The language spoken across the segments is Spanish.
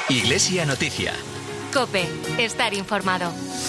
Iglesia Noticia. COPE. Estar informado.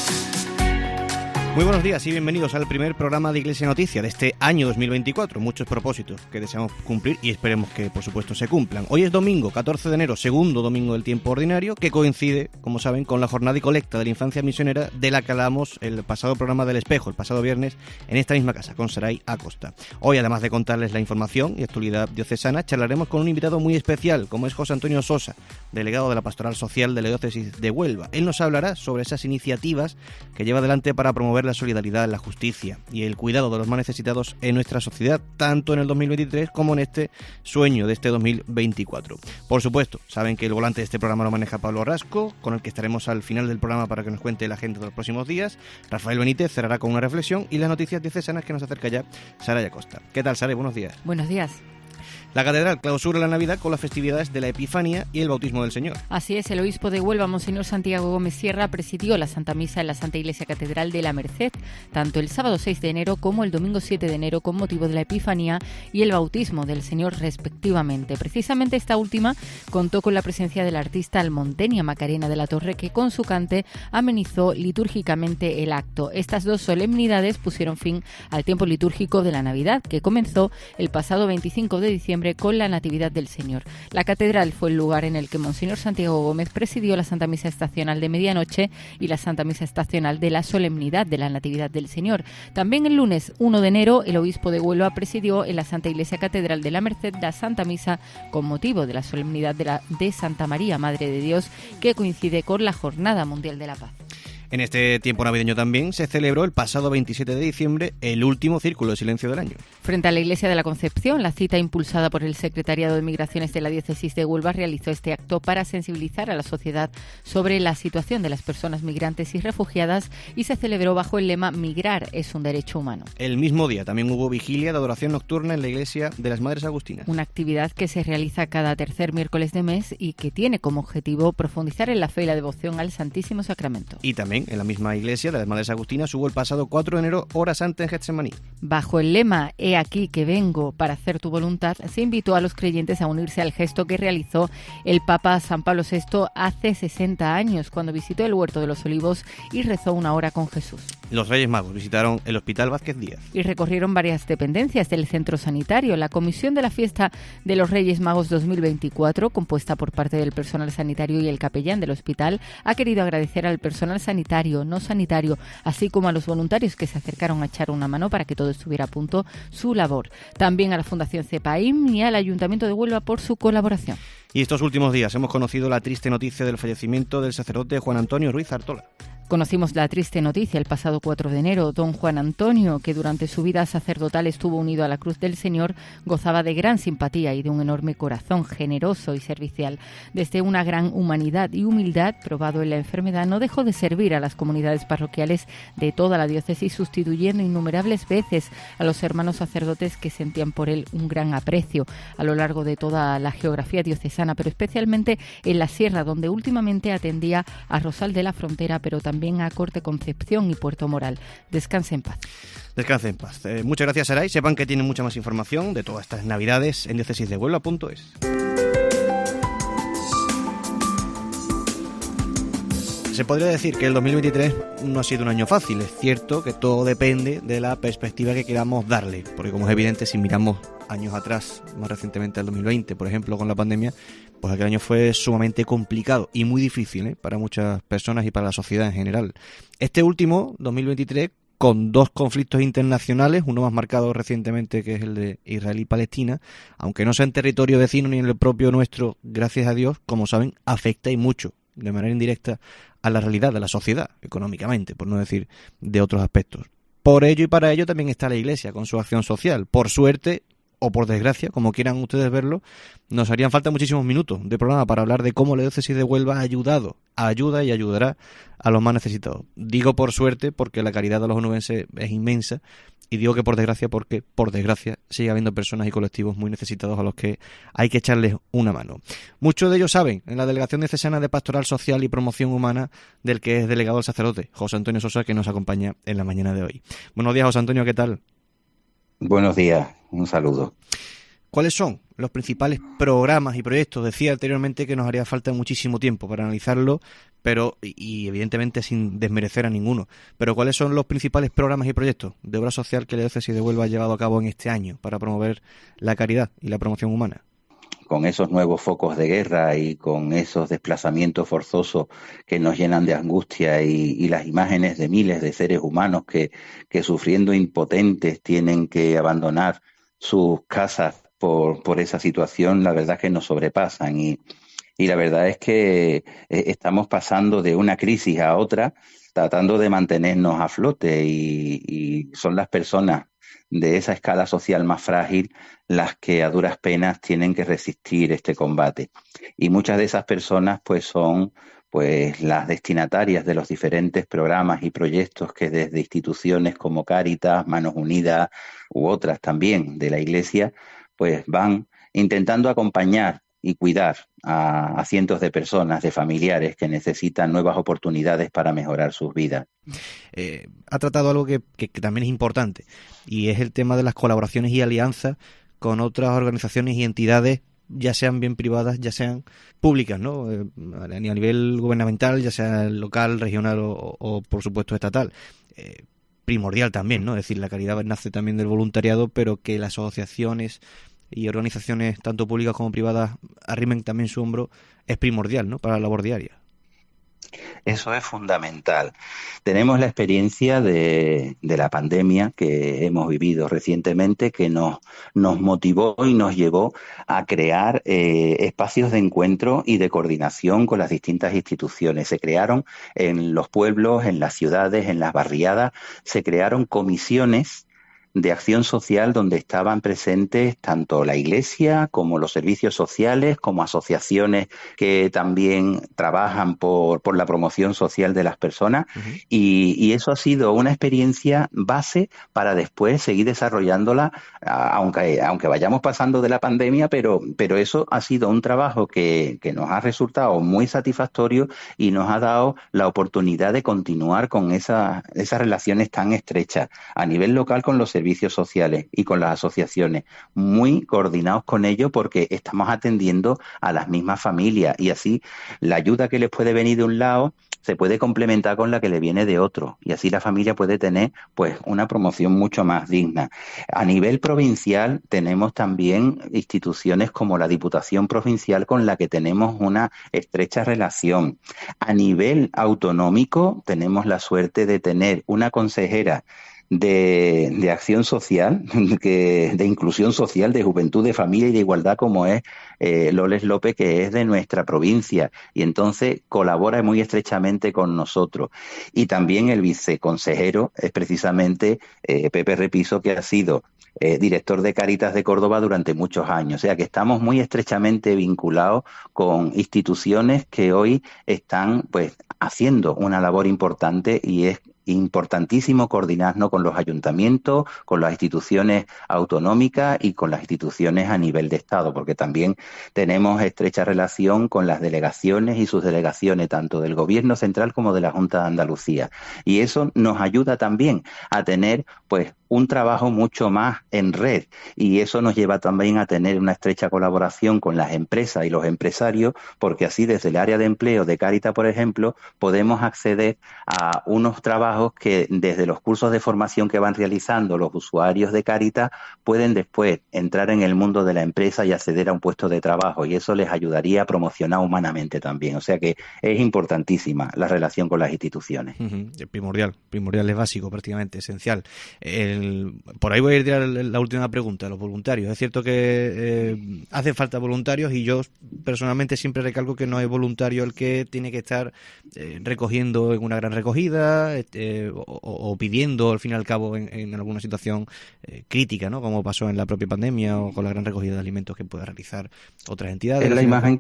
Muy buenos días y bienvenidos al primer programa de Iglesia Noticia de este año 2024. Muchos propósitos que deseamos cumplir y esperemos que, por supuesto, se cumplan. Hoy es domingo, 14 de enero, segundo domingo del tiempo ordinario, que coincide, como saben, con la jornada y colecta de la infancia misionera de la que hablamos el pasado programa del Espejo, el pasado viernes, en esta misma casa, con Saray Acosta. Hoy, además de contarles la información y actualidad diocesana, charlaremos con un invitado muy especial, como es José Antonio Sosa, delegado de la Pastoral Social de la Diócesis de Huelva. Él nos hablará sobre esas iniciativas que lleva adelante para promover la solidaridad, la justicia y el cuidado de los más necesitados en nuestra sociedad, tanto en el 2023 como en este sueño de este 2024. Por supuesto, saben que el volante de este programa lo maneja Pablo Rasco, con el que estaremos al final del programa para que nos cuente la agenda de los próximos días. Rafael Benítez cerrará con una reflexión y las noticias diocesanas que nos acerca ya Saray Acosta. ¿Qué tal, Saray? Buenos días. Buenos días. La catedral clausura la Navidad con las festividades de la Epifanía y el bautismo del Señor. Así es, el obispo de Huelva, Monseñor Santiago Gómez Sierra, presidió la Santa Misa en la Santa Iglesia Catedral de la Merced, tanto el sábado 6 de enero como el domingo 7 de enero, con motivo de la Epifanía y el bautismo del Señor respectivamente. Precisamente esta última contó con la presencia de la artista almonteña Macarena de la Torre, que con su cante amenizó litúrgicamente el acto. Estas dos solemnidades pusieron fin al tiempo litúrgico de la Navidad, que comenzó el pasado 25 de diciembre con la Natividad del Señor. La catedral fue el lugar en el que Monseñor Santiago Gómez presidió la Santa Misa Estacional de Medianoche y la Santa Misa Estacional de la Solemnidad de la Natividad del Señor. También el lunes 1 de enero, el obispo de Huelva presidió en la Santa Iglesia Catedral de la Merced la Santa Misa con motivo de la Solemnidad de Santa María, Madre de Dios, que coincide con la Jornada Mundial de la Paz. En este tiempo navideño también se celebró el pasado 27 de diciembre el último Círculo de Silencio del año. Frente a la Iglesia de la Concepción, la cita impulsada por el Secretariado de Migraciones de la Diócesis de Huelva realizó este acto para sensibilizar a la sociedad sobre la situación de las personas migrantes y refugiadas y se celebró bajo el lema "Migrar es un derecho humano". El mismo día también hubo vigilia de adoración nocturna en la Iglesia de las Madres Agustinas. Una actividad que se realiza cada tercer miércoles de mes y que tiene como objetivo profundizar en la fe y la devoción al Santísimo Sacramento. Y también en la misma iglesia de las Madres Agustinas hubo el pasado 4 de enero hora santa en Getsemaní. Bajo el lema "He aquí que vengo para hacer tu voluntad", se invitó a los creyentes a unirse al gesto que realizó el Papa San Pablo VI hace 60 años, cuando visitó el Huerto de los Olivos y rezó una hora con Jesús. Los Reyes Magos visitaron el Hospital Vázquez Díaz. Y recorrieron varias dependencias del centro sanitario. La Comisión de la Fiesta de los Reyes Magos 2024, compuesta por parte del personal sanitario y el capellán del hospital, ha querido agradecer al personal sanitario, no sanitario, así como a los voluntarios que se acercaron a echar una mano para que todo estuviera a punto su labor. También a la Fundación CEPAIM y al Ayuntamiento de Huelva por su colaboración. Y estos últimos días hemos conocido la triste noticia del fallecimiento del sacerdote Juan Antonio Ruiz Artola. Conocimos la triste noticia el pasado 4 de enero. Don Juan Antonio, que durante su vida sacerdotal estuvo unido a la Cruz del Señor, gozaba de gran simpatía y de un enorme corazón generoso y servicial. Desde una gran humanidad y humildad, probado en la enfermedad, no dejó de servir a las comunidades parroquiales de toda la diócesis, sustituyendo innumerables veces a los hermanos sacerdotes que sentían por él un gran aprecio a lo largo de toda la geografía diocesana, pero especialmente en la sierra, donde últimamente atendía a Rosal de la Frontera, pero también a Corte Concepción y Puerto Moral. Descanse en paz. Descanse en paz. Muchas gracias, Saray. Sepan que tienen mucha más información de todas estas navidades en diocesisdehuelva.es. Se podría decir que el 2023 no ha sido un año fácil. Es cierto que todo depende de la perspectiva que queramos darle, porque como es evidente, si miramos años atrás, más recientemente al 2020, por ejemplo, con la pandemia, pues aquel año fue sumamente complicado y muy difícil, para muchas personas y para la sociedad en general. Este último, 2023, con dos conflictos internacionales, uno más marcado recientemente, que es el de Israel y Palestina, aunque no sea en territorio vecino ni en el propio nuestro, gracias a Dios, como saben, afecta y mucho, de manera indirecta, a la realidad de la sociedad, económicamente, por no decir de otros aspectos. Por ello y para ello también está la Iglesia con su acción social. Por suerte, o por desgracia, como quieran ustedes verlo, nos harían falta muchísimos minutos de programa para hablar de cómo la Diócesis de Huelva ha ayudado, ayuda y ayudará a los más necesitados. Digo por suerte porque la caridad de los onubenses es inmensa, y digo que por desgracia porque, por desgracia, sigue habiendo personas y colectivos muy necesitados a los que hay que echarles una mano. Muchos de ellos saben, en la Delegación Diocesana de Pastoral Social y Promoción Humana, del que es delegado el sacerdote José Antonio Sosa, que nos acompaña en la mañana de hoy. Buenos días, José Antonio, ¿qué tal? Buenos días, un saludo. ¿Cuáles son los principales programas y proyectos? Decía anteriormente que nos haría falta muchísimo tiempo para analizarlo, pero y evidentemente sin desmerecer a ninguno. Pero ¿cuáles son los principales programas y proyectos de obra social que la Diócesis de Huelva ha llevado a cabo en este año para promover la caridad y la promoción humana? Con esos nuevos focos de guerra y con esos desplazamientos forzosos que nos llenan de angustia y las imágenes de miles de seres humanos que sufriendo impotentes tienen que abandonar sus casas por esa situación, la verdad es que nos sobrepasan y la verdad es que estamos pasando de una crisis a otra tratando de mantenernos a flote y son las personas de esa escala social más frágil las que a duras penas tienen que resistir este combate. Y muchas de esas personas pues son pues las destinatarias de los diferentes programas y proyectos que desde instituciones como Cáritas, Manos Unidas u otras también de la Iglesia pues van intentando acompañar y cuidar a cientos de personas, de familiares que necesitan nuevas oportunidades para mejorar sus vidas. Ha tratado algo que también es importante, y es el tema de las colaboraciones y alianzas con otras organizaciones y entidades, ya sean bien privadas, ya sean públicas, ¿no? A nivel gubernamental, ya sea local, regional o por supuesto estatal. Primordial también, ¿no? Es decir, la caridad nace también del voluntariado, pero que las asociaciones y organizaciones tanto públicas como privadas arrimen también su hombro es primordial, ¿no?, para la labor diaria. Eso es fundamental. Tenemos la experiencia de la pandemia que hemos vivido recientemente que nos motivó y nos llevó a crear espacios de encuentro y de coordinación con las distintas instituciones. Se crearon en los pueblos, en las ciudades, en las barriadas, se crearon comisiones de acción social donde estaban presentes tanto la Iglesia como los servicios sociales, como asociaciones que también trabajan por la promoción social de las personas. Uh-huh. Y eso ha sido una experiencia base para después seguir desarrollándola, aunque vayamos pasando de la pandemia, pero eso ha sido un trabajo que nos ha resultado muy satisfactorio y nos ha dado la oportunidad de continuar con esas relaciones tan estrechas a nivel local con los servicios sociales y con las asociaciones, muy coordinados con ellos porque estamos atendiendo a las mismas familias y así la ayuda que les puede venir de un lado se puede complementar con la que le viene de otro y así la familia puede tener pues una promoción mucho más digna. A nivel provincial tenemos también instituciones como la Diputación Provincial con la que tenemos una estrecha relación. A nivel autonómico tenemos la suerte de tener una consejera de acción social, de inclusión social, de juventud, de familia y de igualdad como es Loles López, que es de nuestra provincia y entonces colabora muy estrechamente con nosotros. Y también el viceconsejero es precisamente Pepe Repiso, que ha sido director de Cáritas de Córdoba durante muchos años. O sea que estamos muy estrechamente vinculados con instituciones que hoy están pues haciendo una labor importante y es importantísimo coordinarnos con los ayuntamientos, con las instituciones autonómicas y con las instituciones a nivel de Estado, porque también tenemos estrecha relación con las delegaciones y sus delegaciones, tanto del Gobierno central como de la Junta de Andalucía. Y eso nos ayuda también a tener pues un trabajo mucho más en red y eso nos lleva también a tener una estrecha colaboración con las empresas y los empresarios, porque así desde el área de empleo de Cáritas, por ejemplo, podemos acceder a unos trabajos que desde los cursos de formación que van realizando los usuarios de Cáritas pueden después entrar en el mundo de la empresa y acceder a un puesto de trabajo y eso les ayudaría a promocionar humanamente también. O sea que es importantísima la relación con las instituciones. Uh-huh. Primordial, es básico, prácticamente, esencial. Por ahí voy a ir a la última pregunta, los voluntarios. Es cierto que hace falta voluntarios y yo personalmente siempre recalco que no es voluntario el que tiene que estar recogiendo en una gran recogida o pidiendo al fin y al cabo en alguna situación crítica, ¿no?, como pasó en la propia pandemia o con la gran recogida de alimentos que pueda realizar otras entidades.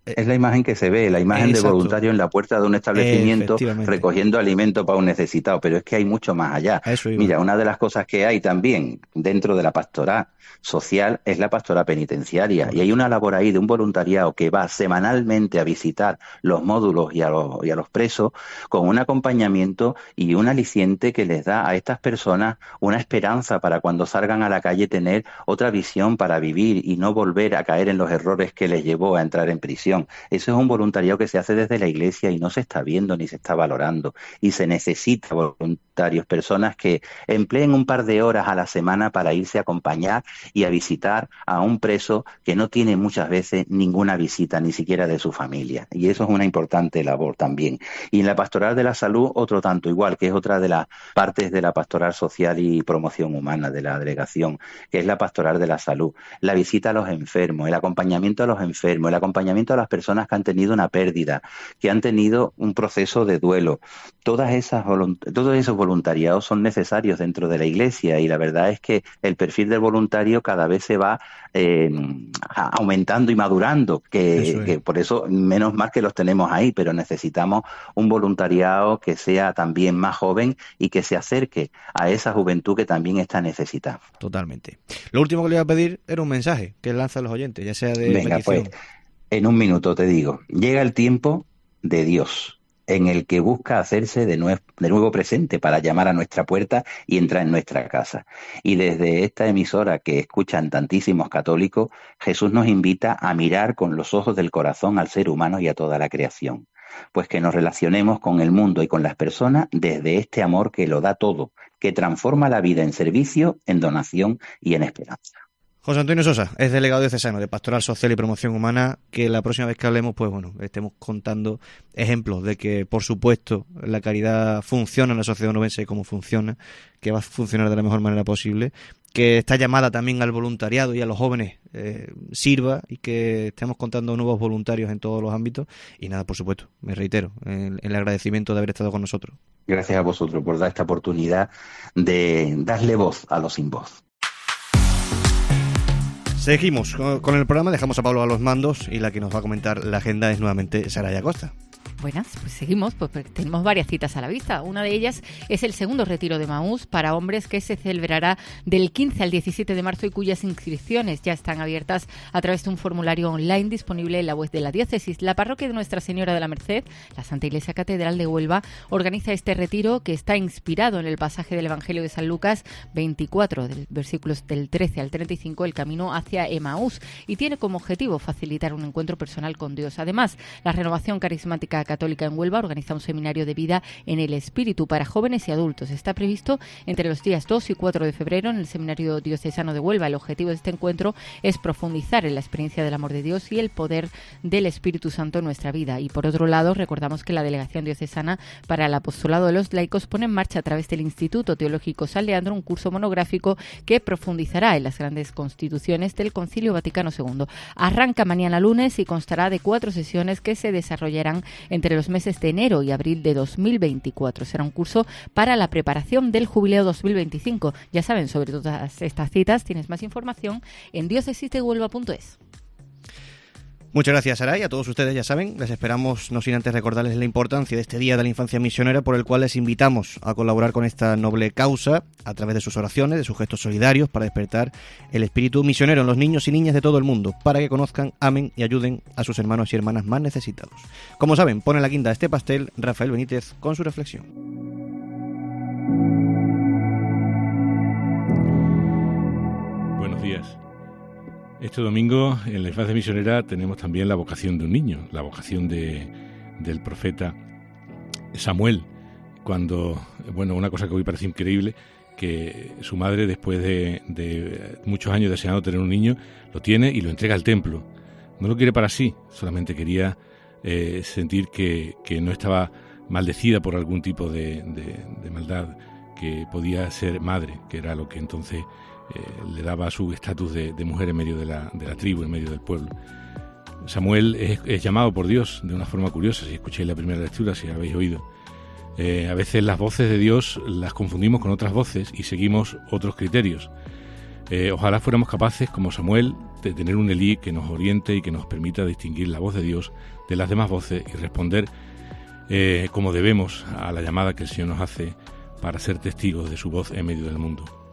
Es la imagen que se ve, la imagen de voluntario en la puerta de un establecimiento recogiendo alimento para un necesitado, pero es que hay mucho más allá. Mira, una de las cosas que hay también dentro de la pastoral social es la pastoral penitenciaria, y hay una labor ahí de un voluntariado que va semanalmente a visitar los módulos y a los presos con un acompañamiento y un aliciente que les da a estas personas una esperanza para cuando salgan a la calle tener otra visión para vivir y no volver a caer en los errores que les llevó a entrar en prisión. Eso es un voluntariado que se hace desde la Iglesia y no se está viendo ni se está valorando, y se necesita voluntarios, personas que empleen un par de horas a la semana para irse a acompañar y a visitar a un preso que no tiene muchas veces ninguna visita, ni siquiera de su familia, y eso es una importante labor también. Y en la pastoral de la salud otro tanto igual, que es otra de las partes de la pastoral social y promoción humana de la delegación, que es la pastoral de la salud, la visita a los enfermos, el acompañamiento a los enfermos, el acompañamiento a las personas que han tenido una pérdida, que han tenido un proceso de duelo. Todos esos voluntariados son necesarios dentro de la Iglesia, y la verdad es que el perfil del voluntario cada vez se va aumentando y madurando, que por eso menos mal que los tenemos ahí, pero necesitamos un voluntariado que sea también más joven y que se acerque a esa juventud que también está necesitada. Totalmente. Lo último que le iba a pedir era un mensaje que lanzan los oyentes, ya sea de Venga, petición. Pues, en un minuto te digo, llega el tiempo de Dios, en el que busca hacerse de nuevo presente para llamar a nuestra puerta y entrar en nuestra casa. Y desde esta emisora que escuchan tantísimos católicos, Jesús nos invita a mirar con los ojos del corazón al ser humano y a toda la creación. Pues que nos relacionemos con el mundo y con las personas desde este amor que lo da todo, que transforma la vida en servicio, en donación y en esperanza. José Antonio Sosa es delegado diocesano de Pastoral Social y Promoción Humana. Que la próxima vez que hablemos, pues bueno, estemos contando ejemplos de que, por supuesto, la caridad funciona en la sociedad onubense y cómo funciona, que va a funcionar de la mejor manera posible, que está llamada también al voluntariado y a los jóvenes sirva, y que estemos contando nuevos voluntarios en todos los ámbitos. Y nada, por supuesto, me reitero, el agradecimiento de haber estado con nosotros. Gracias a vosotros por dar esta oportunidad de darle voz a los sin voz. Seguimos con el programa, dejamos a Pablo a los mandos, y la que nos va a comentar la agenda es nuevamente Saraya Costa. Buenas, pues seguimos, pues tenemos varias citas a la vista. Una de ellas es el segundo retiro de Emaús para hombres, que se celebrará del 15 al 17 de marzo y cuyas inscripciones ya están abiertas a través de un formulario online disponible en la web de la diócesis. La parroquia de Nuestra Señora de la Merced, la Santa Iglesia Catedral de Huelva, organiza este retiro, que está inspirado en el pasaje del Evangelio de San Lucas 24, del versículos del 13 al 35, el camino hacia Emaús, y tiene como objetivo facilitar un encuentro personal con Dios. Además, la Renovación Carismática Católica en Huelva organiza un seminario de vida en el espíritu para jóvenes y adultos. Está previsto entre los días 2 y 4 de febrero en el Seminario Diocesano de Huelva. El objetivo de este encuentro es profundizar en la experiencia del amor de Dios y el poder del Espíritu Santo en nuestra vida. Y por otro lado, recordamos que la Delegación Diocesana para el Apostolado de los Laicos pone en marcha a través del Instituto Teológico San Leandro un curso monográfico que profundizará en las grandes constituciones del Concilio Vaticano II. Arranca mañana lunes y constará de 4 sesiones que se desarrollarán entre los meses de enero y abril de 2024. Será un curso para la preparación del Jubileo 2025. Ya saben, sobre todas estas citas tienes más información en diocesisdehuelva.es. Muchas gracias, Saray. A todos ustedes, ya saben, les esperamos, no sin antes recordarles la importancia de este Día de la Infancia Misionera, por el cual les invitamos a colaborar con esta noble causa a través de sus oraciones, de sus gestos solidarios, para despertar el espíritu misionero en los niños y niñas de todo el mundo, para que conozcan, amen y ayuden a sus hermanos y hermanas más necesitados. Como saben, pone la guinda a este pastel Rafael Benítez con su reflexión. Buenos días. Este domingo en la Infancia Misionera tenemos también la vocación de un niño, la vocación del profeta Samuel, cuando, bueno, una cosa que hoy parece increíble, que su madre, después de muchos años deseando tener un niño, lo tiene y lo entrega al templo. No lo quiere para sí, solamente quería sentir que no estaba maldecida por algún tipo de maldad, que podía ser madre, que era lo que entonces le daba su estatus de mujer en medio de la tribu, en medio del pueblo. Samuel es llamado por Dios de una forma curiosa, si escucháis la primera lectura, si habéis oído. A veces las voces de Dios las confundimos con otras voces y seguimos otros criterios. Ojalá fuéramos capaces, como Samuel, de tener un Elí que nos oriente y que nos permita distinguir la voz de Dios de las demás voces y responder como debemos a la llamada que el Señor nos hace para ser testigos de su voz en medio del mundo.